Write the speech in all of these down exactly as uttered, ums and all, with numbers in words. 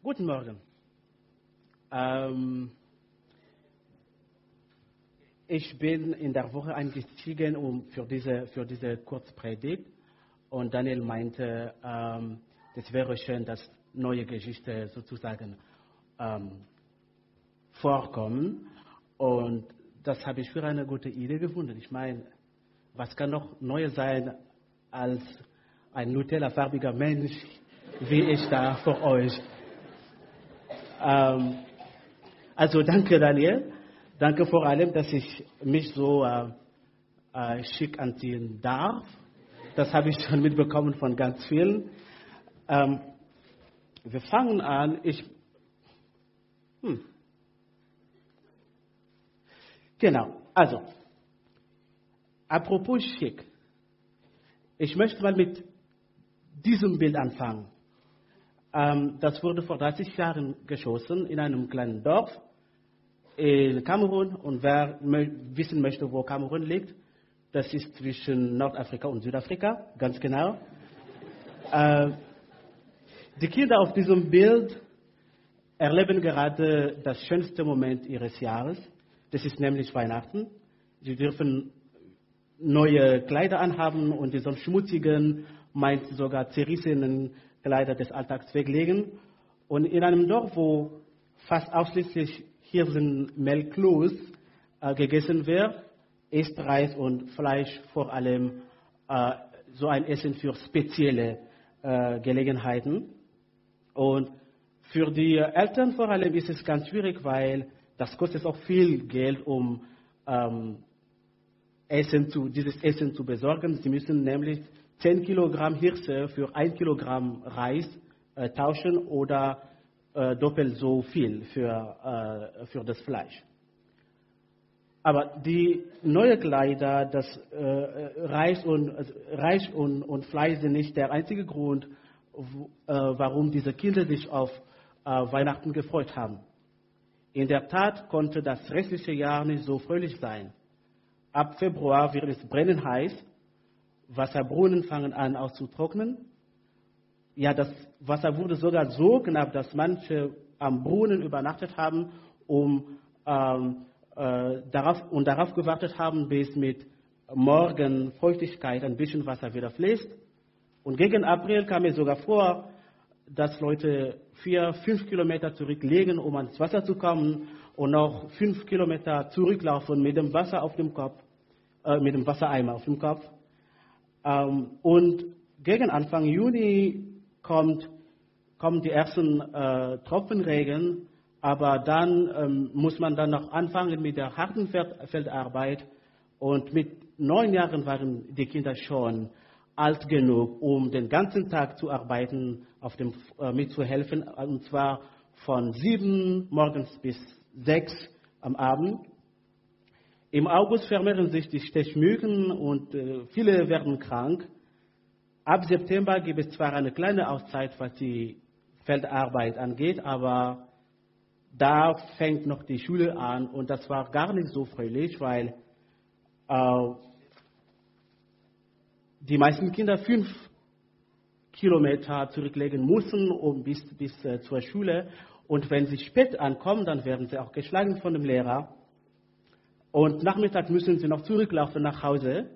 Guten Morgen. Ähm, ich bin in der Woche eingestiegen um, für, diese, für diese Kurzpredigt und Daniel meinte, ähm, es wäre schön, dass neue Geschichten sozusagen ähm, vorkommen, und das habe ich für eine gute Idee gefunden. Ich meine, was kann noch neuer sein als ein Nutella-farbiger Mensch wie ich da vor euch? Ähm, also danke Daniel, danke vor allem, dass ich mich so äh, äh, schick anziehen darf. Das habe ich schon mitbekommen von ganz vielen. Ähm, wir fangen an. Ich, hm. Genau, also, apropos schick. Ich möchte mal mit diesem Bild anfangen. Ähm, das wurde vor dreißig Jahren geschossen in einem kleinen Dorf in Kamerun. Und wer wissen möchte, wo Kamerun liegt, das ist zwischen Nordafrika und Südafrika, ganz genau. Äh, die Kinder auf diesem Bild erleben gerade das schönste Moment ihres Jahres. Das ist nämlich Weihnachten. Sie dürfen neue Kleider anhaben und diese schmutzigen, meist sogar zerrissenen Kleider des Alltags weglegen. Und in einem Dorf, wo fast ausschließlich Hirsenmehlkloß äh, gegessen wird, ist Reis und Fleisch vor allem äh, so ein Essen für spezielle äh, Gelegenheiten. Und für die Eltern vor allem ist es ganz schwierig, weil das kostet auch viel Geld, um ähm, Essen zu, dieses Essen zu besorgen. Sie müssen nämlich zehn Kilogramm Hirse für ein Kilogramm Reis äh, tauschen oder äh, doppelt so viel für, äh, für das Fleisch. Aber die neuen Kleider, das äh, Reis, und, also Reis und, und Fleisch sind nicht der einzige Grund, w, äh, warum diese Kinder sich auf äh, Weihnachten gefreut haben. In der Tat konnte das restliche Jahr nicht so fröhlich sein. Ab Februar wird es brennend heiß, Wasserbrunnen fangen an auszutrocknen. Ja, das Wasser wurde sogar so knapp, dass manche am Brunnen übernachtet haben, um, ähm, äh, darauf, und darauf gewartet haben, bis mit Morgenfeuchtigkeit ein bisschen Wasser wieder fließt. Und gegen April kam es sogar vor, dass Leute vier, fünf Kilometer zurücklegen, um ans Wasser zu kommen, und noch fünf Kilometer zurücklaufen mit dem Wasser auf dem Kopf, äh, mit dem Wassereimer auf dem Kopf. Ähm, und gegen Anfang Juni kommt, kommen die ersten äh, Tropfenregen, aber dann ähm, muss man dann noch anfangen mit der harten Feldarbeit. Und mit neun Jahren waren die Kinder schon alt genug, um den ganzen Tag zu arbeiten, auf dem, äh, mitzuhelfen, und zwar von sieben morgens bis sechs am Abend. Im August vermehren sich die Stechmücken und äh, viele werden krank. Ab September gibt es zwar eine kleine Auszeit, was die Feldarbeit angeht, aber da fängt noch die Schule an, und das war gar nicht so fröhlich, weil äh, die meisten Kinder fünf Kilometer zurücklegen müssen, um bis, bis äh, zur Schule. Und wenn sie spät ankommen, dann werden sie auch geschlagen von dem Lehrer. Und nachmittags müssen sie noch zurücklaufen nach Hause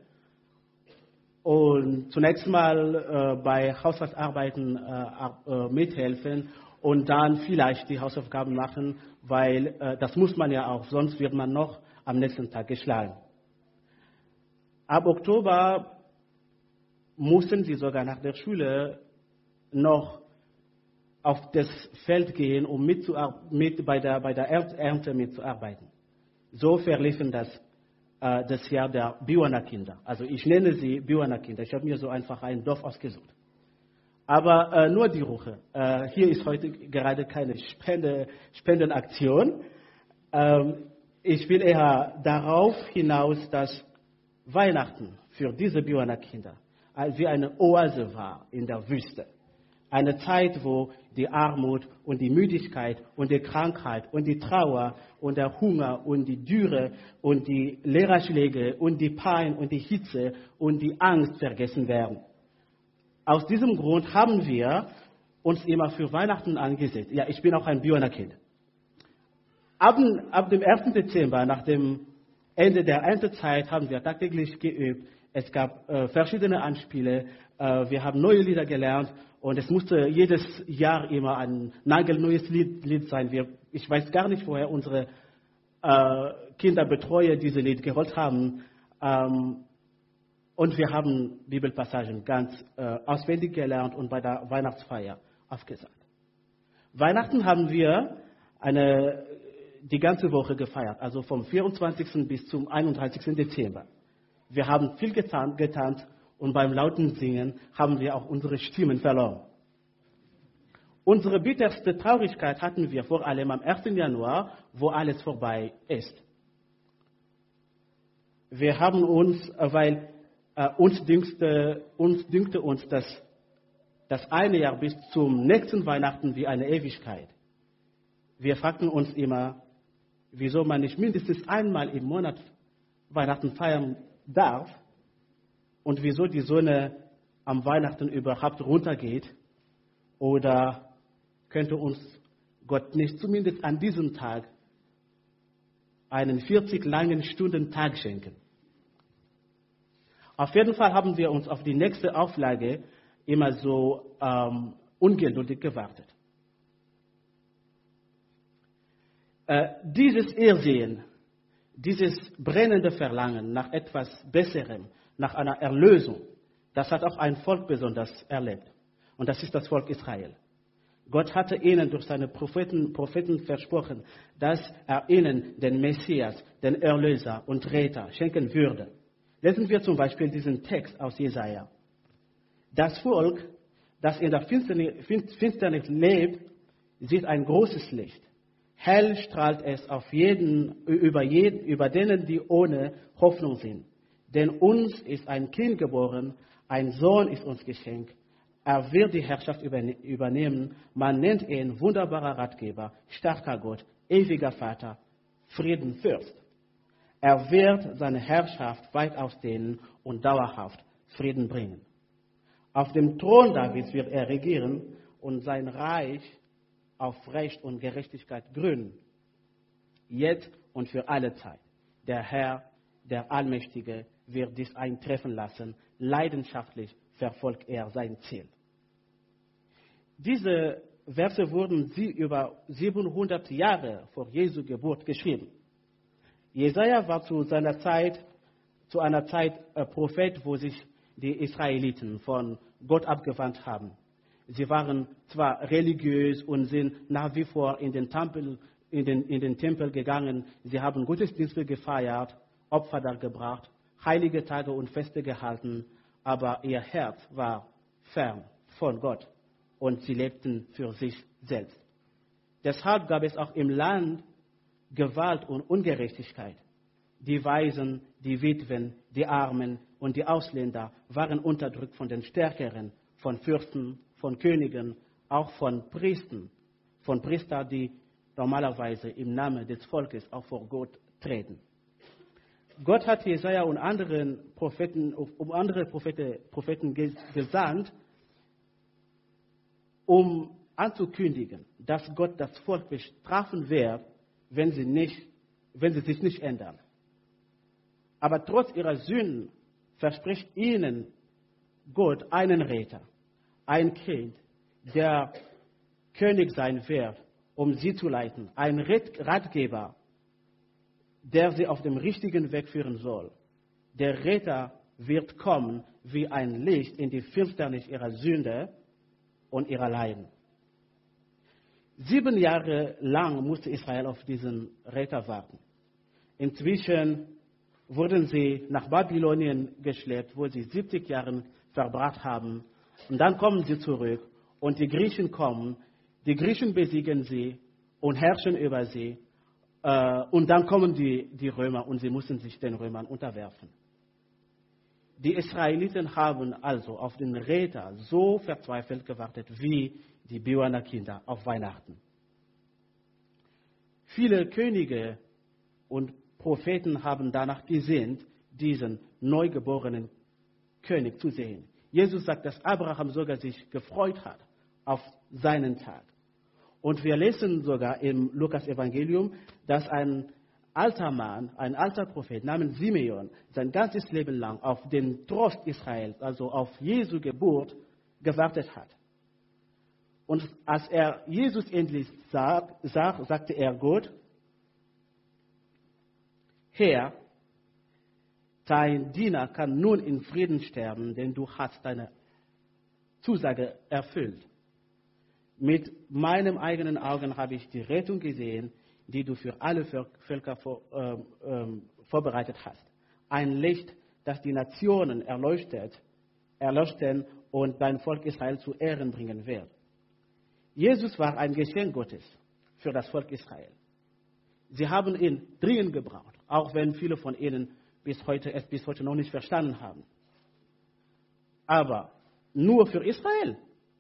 und zunächst mal äh, bei Haushaltsarbeiten äh, äh, mithelfen und dann vielleicht die Hausaufgaben machen, weil äh, das muss man ja auch, sonst wird man noch am nächsten Tag geschlagen. Ab Oktober mussten sie sogar nach der Schule noch auf das Feld gehen, um mit, mit bei, der, bei der Ernte mitzuarbeiten. So verliefen das, äh, das Jahr der Biwana-Kinder. Also ich nenne sie Biwana-Kinder. Ich habe mir so einfach ein Dorf ausgesucht. Aber äh, nur die Ruhe. Äh, hier ist heute gerade keine Spende, Spendenaktion. Ähm, ich will eher darauf hinaus, dass Weihnachten für diese Biwana-Kinder wie eine Oase war in der Wüste. Eine Zeit, wo die Armut und die Müdigkeit und die Krankheit und die Trauer und der Hunger und die Dürre und die Lehrerschläge und die Pein und die Hitze und die Angst vergessen werden. Aus diesem Grund haben wir uns immer für Weihnachten angesetzt. Ja, ich bin auch ein Bioner-Kind. Ab, ab dem ersten Dezember, nach dem Ende der Erntezeit, haben wir tagtäglich geübt. Es gab äh, verschiedene Anspiele. Äh, wir haben neue Lieder gelernt und es musste jedes Jahr immer ein nagelneues Lied, Lied sein. Wir, ich weiß gar nicht, woher unsere äh, Kinderbetreuer dieses Lied geholt haben. Ähm, und wir haben Bibelpassagen ganz äh, auswendig gelernt und bei der Weihnachtsfeier aufgesagt. Weihnachten haben wir eine, die ganze Woche gefeiert, also vom vierundzwanzigsten bis zum einunddreißigsten Dezember. Wir haben viel getan, getanzt und beim lauten Singen haben wir auch unsere Stimmen verloren. Unsere bitterste Traurigkeit hatten wir vor allem am ersten Januar, wo alles vorbei ist. Wir haben uns, weil äh, uns, dünkte, uns dünkte uns, dass das eine Jahr bis zum nächsten Weihnachten wie eine Ewigkeit. Wir fragten uns immer, wieso man nicht mindestens einmal im Monat Weihnachten feiern darf und wieso die Sonne am Weihnachten überhaupt runtergeht, oder könnte uns Gott nicht zumindest an diesem Tag einen vierzig langen Stunden Tag schenken. Auf jeden Fall haben wir uns auf die nächste Auflage immer so ähm, ungeduldig gewartet. Äh, dieses Irrsehen, dieses brennende Verlangen nach etwas Besserem, nach einer Erlösung, das hat auch ein Volk besonders erlebt. Und das ist das Volk Israel. Gott hatte ihnen durch seine Propheten, Propheten versprochen, dass er ihnen den Messias, den Erlöser und Retter schenken würde. Lesen wir zum Beispiel diesen Text aus Jesaja. Das Volk, das in der Finsternis lebt, sieht ein großes Licht. Hell strahlt es auf jeden, über, jeden, über denen, die ohne Hoffnung sind. Denn uns ist ein Kind geboren, ein Sohn ist uns geschenkt. Er wird die Herrschaft übernehmen. Man nennt ihn wunderbarer Ratgeber, starker Gott, ewiger Vater, Friedenfürst. Er wird seine Herrschaft weit ausdehnen und dauerhaft Frieden bringen. Auf dem Thron Davids wird er regieren und sein Reich auf Recht und Gerechtigkeit gründen. Jetzt und für alle Zeit. Der Herr, der Allmächtige, wird dies eintreffen lassen. Leidenschaftlich verfolgt er sein Ziel. Diese Verse wurden sie über siebenhundert Jahre vor Jesu Geburt geschrieben. Jesaja war zu seiner Zeit, zu einer Zeit äh, Prophet, wo sich die Israeliten von Gott abgewandt haben. Sie waren zwar religiös und sind nach wie vor in den Tempel, in den, in den Tempel gegangen. Sie haben Gottesdienste gefeiert, Opfer dargebracht, heilige Tage und Feste gehalten, aber ihr Herz war fern von Gott und sie lebten für sich selbst. Deshalb gab es auch im Land Gewalt und Ungerechtigkeit. Die Waisen, die Witwen, die Armen und die Ausländer waren unterdrückt von den Stärkeren, von Fürsten, von Königen, auch von Priestern, von Priestern, die normalerweise im Namen des Volkes auch vor Gott treten. Gott hat Jesaja und anderen Propheten, um andere Propheten, Propheten gesandt, um anzukündigen, dass Gott das Volk bestrafen wird, wenn sie, nicht, wenn sie sich nicht ändern. Aber trotz ihrer Sünden verspricht ihnen Gott einen Retter, ein Kind, der König sein wird, um sie zu leiten, ein Ratgeber, der sie auf dem richtigen Weg führen soll. Der Retter wird kommen wie ein Licht in die Finsternis ihrer Sünde und ihrer Leiden. Sieben Jahre lang musste Israel auf diesen Retter warten. Inzwischen wurden sie nach Babylonien geschleppt, wo sie siebzig Jahre verbracht haben. Und dann kommen sie zurück und die Griechen kommen. Die Griechen besiegen sie und herrschen über sie. Und dann kommen die, die Römer und sie mussten sich den Römern unterwerfen. Die Israeliten haben also auf den Retter so verzweifelt gewartet wie die Bioner Kinder auf Weihnachten. Viele Könige und Propheten haben danach gesehnt, diesen neugeborenen König zu sehen. Jesus sagt, dass Abraham sogar sich gefreut hat auf seinen Tag. Und wir lesen sogar im Lukas-Evangelium, dass ein alter Mann, ein alter Prophet namens Simeon, sein ganzes Leben lang auf den Trost Israels, also auf Jesu Geburt, gewartet hat. Und als er Jesus endlich sah, sah sagte er Gott, Herr, dein Diener kann nun in Frieden sterben, denn du hast deine Zusage erfüllt. Mit meinen eigenen Augen habe ich die Rettung gesehen, die du für alle Völker vor, äh, äh, vorbereitet hast. Ein Licht, das die Nationen erleuchtet, erleuchten und dein Volk Israel zu Ehren bringen wird. Jesus war ein Geschenk Gottes für das Volk Israel. Sie haben ihn dringend gebraucht, auch wenn viele von ihnen bis heute, es bis heute noch nicht verstanden haben. Aber nur für Israel.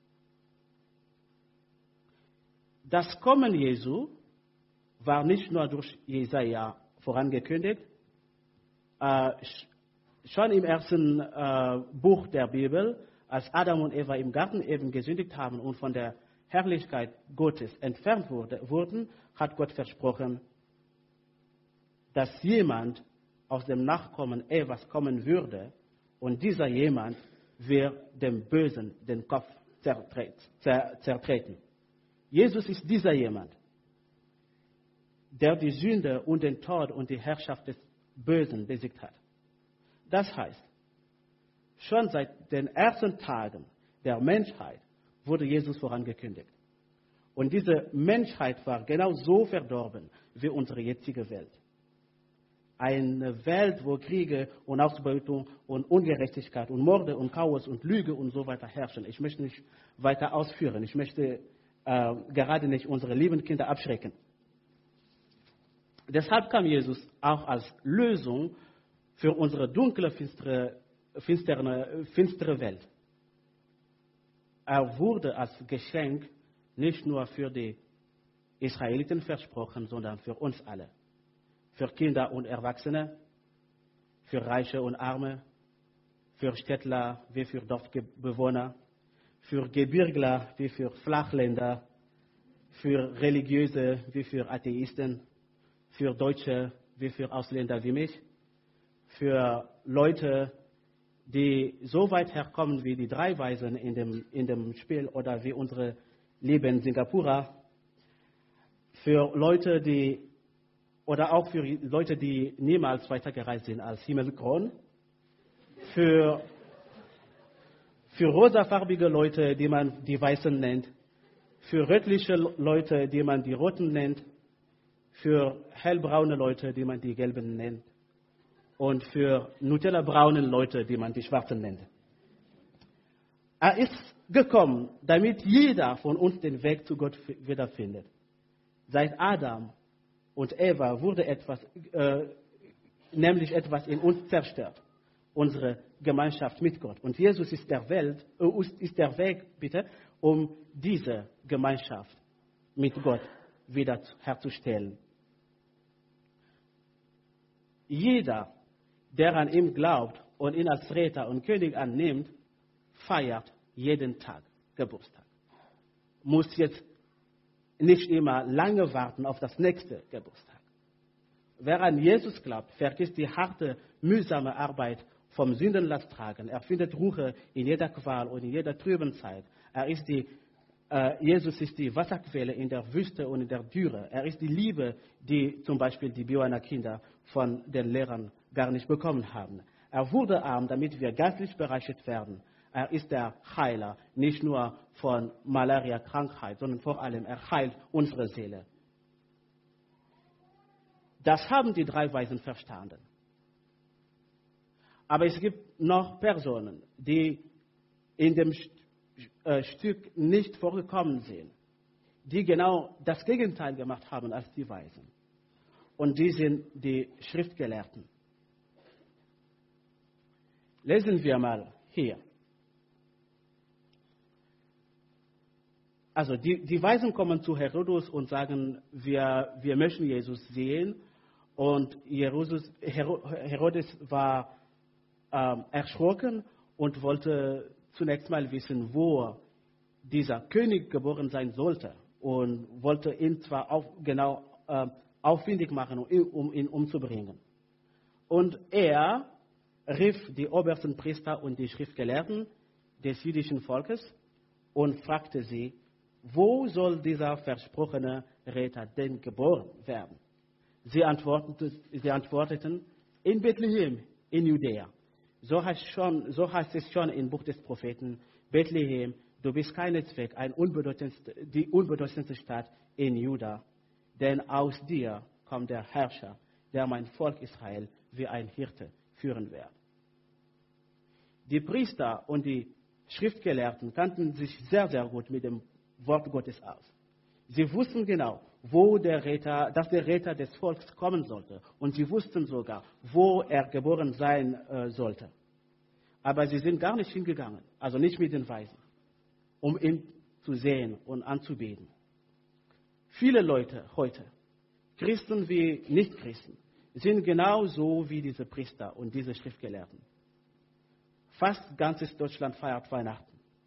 Das Kommen Jesu war nicht nur durch Jesaja vorangekündigt. Äh, schon im ersten äh, Buch der Bibel, als Adam und Eva im Garten eben gesündigt haben und von der Herrlichkeit Gottes entfernt wurde, wurden, hat Gott versprochen, dass jemand aus dem Nachkommen Evas kommen würde und dieser jemand wird dem Bösen den Kopf zertreten. Jesus ist dieser jemand, der die Sünde und den Tod und die Herrschaft des Bösen besiegt hat. Das heißt, schon seit den ersten Tagen der Menschheit wurde Jesus vorangekündigt. Und diese Menschheit war genau so verdorben wie unsere jetzige Welt. Eine Welt, wo Kriege und Ausbeutung und Ungerechtigkeit und Morde und Chaos und Lüge und so weiter herrschen. Ich möchte nicht weiter ausführen. Ich möchte äh, gerade nicht unsere lieben Kinder abschrecken. Deshalb kam Jesus auch als Lösung für unsere dunkle, finstere, finstere, finstere Welt. Er wurde als Geschenk nicht nur für die Israeliten versprochen, sondern für uns alle. Für Kinder und Erwachsene, für Reiche und Arme, für Städtler wie für Dorfbewohner, für Gebirgler wie für Flachländer, für Religiöse wie für Atheisten, für Deutsche wie für Ausländer wie mich, für Leute, die so weit herkommen wie die drei Weisen in dem, in dem Spiel oder wie unsere lieben Singapurer, für Leute, die oder auch für Leute, die niemals weitergereist sind als Himmelkron, für, für rosafarbige Leute, die man die Weißen nennt, für rötliche Leute, die man die Roten nennt, für hellbraune Leute, die man die Gelben nennt und für Nutella-braunen Leute, die man die Schwarzen nennt. Er ist gekommen, damit jeder von uns den Weg zu Gott wiederfindet. Seit Adam und Eva wurde etwas, äh, nämlich etwas in uns zerstört. Unsere Gemeinschaft mit Gott. Und Jesus ist der, Welt, äh, ist der Weg, bitte, um diese Gemeinschaft mit Gott wieder herzustellen. Jeder, der an ihn glaubt und ihn als Retter und König annimmt, feiert jeden Tag Geburtstag. Muss jetzt nicht immer lange warten auf das nächste Geburtstag. Wer an Jesus glaubt, vergisst die harte, mühsame Arbeit vom Sündenlast tragen. Er findet Ruhe in jeder Qual und in jeder trüben Zeit. Er ist die, äh, Jesus ist die Wasserquelle in der Wüste und in der Dürre. Er ist die Liebe, die zum Beispiel die Bioana Kinder von den Lehrern gar nicht bekommen haben. Er wurde arm, damit wir geistlich bereichert werden. Er ist der Heiler, nicht nur von Malaria-Krankheit, sondern vor allem er heilt unsere Seele. Das haben die drei Weisen verstanden. Aber es gibt noch Personen, die in dem Stück nicht vorgekommen sind, die genau das Gegenteil gemacht haben als die Weisen. Und die sind die Schriftgelehrten. Lesen wir mal hier. Also die, die Weisen kommen zu Herodes und sagen, wir, wir möchten Jesus sehen. Und Herodes, Herodes war ähm, erschrocken und wollte zunächst mal wissen, wo dieser König geboren sein sollte und wollte ihn zwar auf, genau äh, auffindig machen, um ihn umzubringen. Und er rief die obersten Priester und die Schriftgelehrten des jüdischen Volkes und fragte sie, wo soll dieser versprochene Retter denn geboren werden? Sie antworteten, sie antworteten in Bethlehem, in Judäa. So heißt, schon, so heißt es schon im Buch des Propheten, Bethlehem, du bist keineswegs ein unbedeutendste, die unbedeutendste Stadt in Juda, denn aus dir kommt der Herrscher, der mein Volk Israel wie ein Hirte führen wird. Die Priester und die Schriftgelehrten kannten sich sehr, sehr gut mit dem Wort Gottes aus. Sie wussten genau, wo der Retter, dass der Retter des Volkes kommen sollte. Und sie wussten sogar, wo er geboren sein äh, sollte. Aber sie sind gar nicht hingegangen, also nicht mit den Weisen, um ihn zu sehen und anzubeten. Viele Leute heute, Christen wie Nichtchristen, sind genauso wie diese Priester und diese Schriftgelehrten. Fast ganzes Deutschland feiert Weihnachten.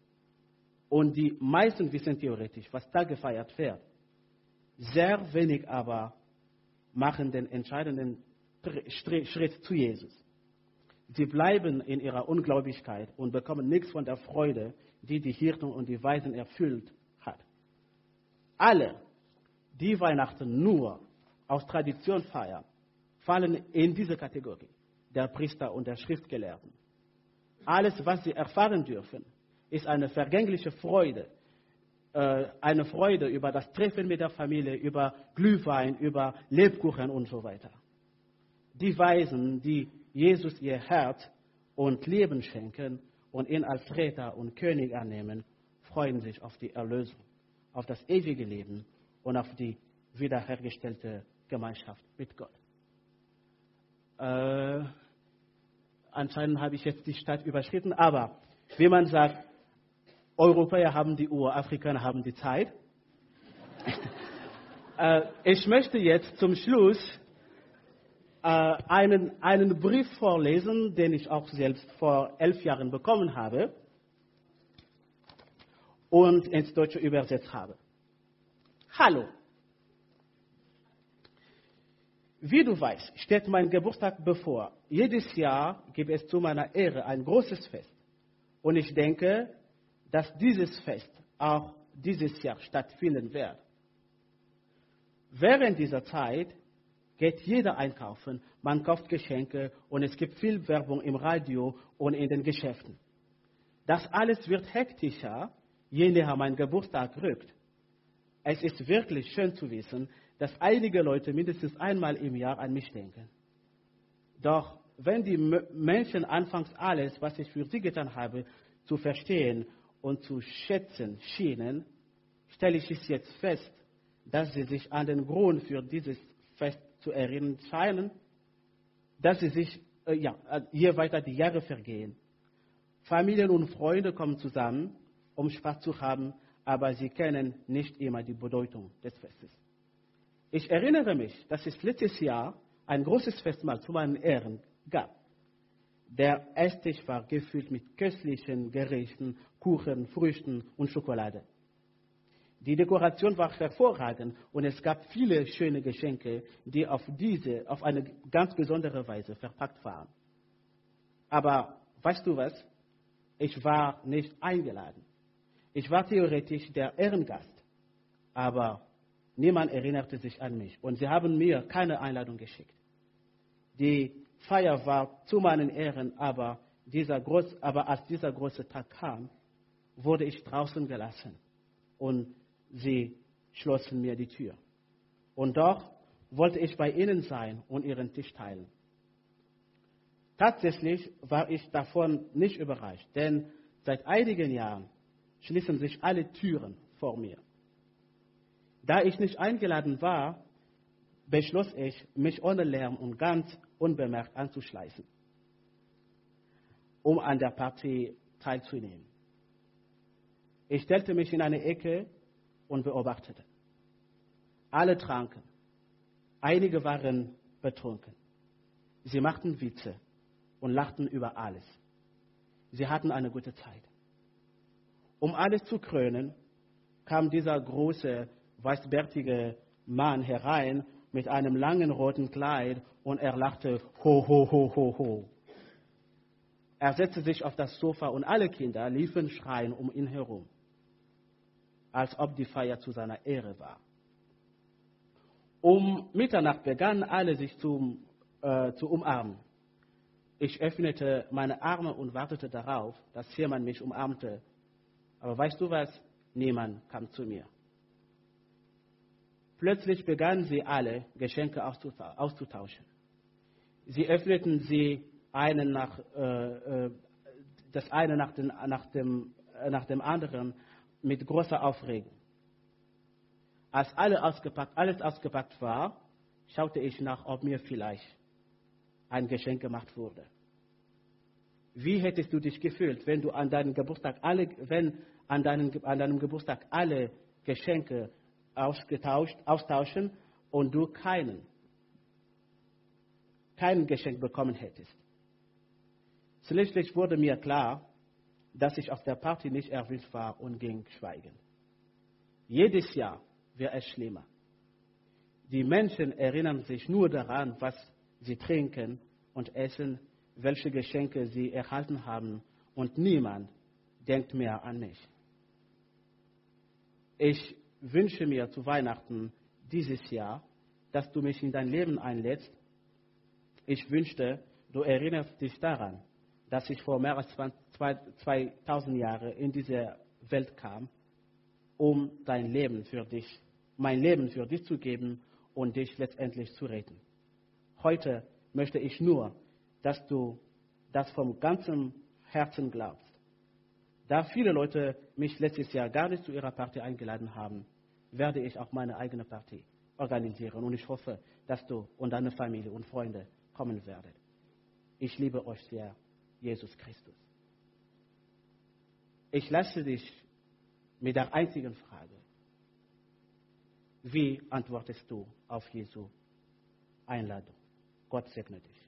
Und die meisten wissen theoretisch, was da gefeiert wird. Sehr wenig aber machen den entscheidenden Schritt zu Jesus. Sie bleiben in ihrer Ungläubigkeit und bekommen nichts von der Freude, die die Hirten und die Weisen erfüllt hat. Alle, die Weihnachten nur aus Tradition feiern, fallen in diese Kategorie der Priester und der Schriftgelehrten. Alles, was sie erfahren dürfen, ist eine vergängliche Freude, äh, eine Freude über das Treffen mit der Familie, über Glühwein, über Lebkuchen und so weiter. Die Weisen, die Jesus ihr Herz und Leben schenken und ihn als Retter und König annehmen, freuen sich auf die Erlösung, auf das ewige Leben und auf die wiederhergestellte Gemeinschaft mit Gott. Äh, anscheinend habe ich jetzt die Stadt überschritten, aber wie man sagt, Europäer haben die Uhr, Afrikaner haben die Zeit. äh, ich möchte jetzt zum Schluss äh, einen, einen Brief vorlesen, den ich auch selbst vor elf Jahren bekommen habe und ins Deutsche übersetzt habe. Hallo. Wie du weißt, steht mein Geburtstag bevor. Jedes Jahr gibt es zu meiner Ehre ein großes Fest. Und ich denke, dass dieses Fest auch dieses Jahr stattfinden wird. Während dieser Zeit geht jeder einkaufen, man kauft Geschenke und es gibt viel Werbung im Radio und in den Geschäften. Das alles wird hektischer, je näher mein Geburtstag rückt. Es ist wirklich schön zu wissen, dass einige Leute mindestens einmal im Jahr an mich denken. Doch wenn die Menschen anfangs alles, was ich für sie getan habe, zu verstehen und zu schätzen schienen, stelle ich es jetzt fest, dass sie sich an den Grund für dieses Fest zu erinnern scheinen, dass sie sich, äh, ja, je weiter die Jahre vergehen. Familien und Freunde kommen zusammen, um Spaß zu haben, aber sie kennen nicht immer die Bedeutung des Festes. Ich erinnere mich, dass es letztes Jahr ein großes Festmahl zu meinen Ehren gab. Der Esstisch war gefüllt mit köstlichen Gerichten, Kuchen, Früchten und Schokolade. Die Dekoration war hervorragend und es gab viele schöne Geschenke, die auf diese, auf eine ganz besondere Weise verpackt waren. Aber weißt du was? Ich war nicht eingeladen. Ich war theoretisch der Ehrengast, aber niemand erinnerte sich an mich und sie haben mir keine Einladung geschickt. Die Feier war zu meinen Ehren, aber, dieser groß, aber als dieser große Tag kam, wurde ich draußen gelassen und sie schlossen mir die Tür. Und doch wollte ich bei ihnen sein und ihren Tisch teilen. Tatsächlich war ich davon nicht überrascht, denn seit einigen Jahren schließen sich alle Türen vor mir. Da ich nicht eingeladen war, beschloss ich, mich ohne Lärm und ganz unbemerkt anzuschleichen, um an der Party teilzunehmen. Ich stellte mich in eine Ecke und beobachtete. Alle tranken. Einige waren betrunken. Sie machten Witze und lachten über alles. Sie hatten eine gute Zeit. Um alles zu krönen, kam dieser große, weißbärtige Mann herein mit einem langen roten Kleid und er lachte, ho, ho, ho, ho, ho. Er setzte sich auf das Sofa und alle Kinder liefen schreien um ihn herum, als ob die Feier zu seiner Ehre war. Um Mitternacht begannen alle sich zu, äh, zu umarmen. Ich öffnete meine Arme und wartete darauf, dass jemand mich umarmte. Aber weißt du was? Niemand kam zu mir. Plötzlich begannen sie alle, Geschenke auszutauschen. Sie öffneten sie einen nach, äh, das eine nach, den, nach, dem, nach dem anderen mit großer Aufregung. Als alle ausgepackt, alles ausgepackt war, schaute ich nach, ob mir vielleicht ein Geschenk gemacht wurde. Wie hättest du dich gefühlt, wenn du an deinem Geburtstag alle, wenn an deinem, an deinem Geburtstag alle Geschenke ausgetauscht, austauschen und du keinen, kein Geschenk bekommen hättest? Schließlich wurde mir klar, dass ich auf der Party nicht erwünscht war und ging schweigen. Jedes Jahr wird es schlimmer. Die Menschen erinnern sich nur daran, was sie trinken und essen, welche Geschenke sie erhalten haben, und niemand denkt mehr an mich. Ich wünsche mir zu Weihnachten dieses Jahr, dass du mich in dein Leben einlädst. Ich wünschte, du erinnerst dich daran, dass ich vor mehr als zweitausend Jahren in diese Welt kam, um dein Leben für dich, mein Leben für dich zu geben und dich letztendlich zu retten. Heute möchte ich nur, dass du das vom ganzen Herzen glaubst. Da viele Leute mich letztes Jahr gar nicht zu ihrer Party eingeladen haben, werde ich auch meine eigene Party organisieren. Und ich hoffe, dass du und deine Familie und Freunde kommen werdet. Ich liebe euch sehr, Jesus Christus. Ich lasse dich mit der einzigen Frage: Wie antwortest du auf Jesu Einladung? Gott segne dich.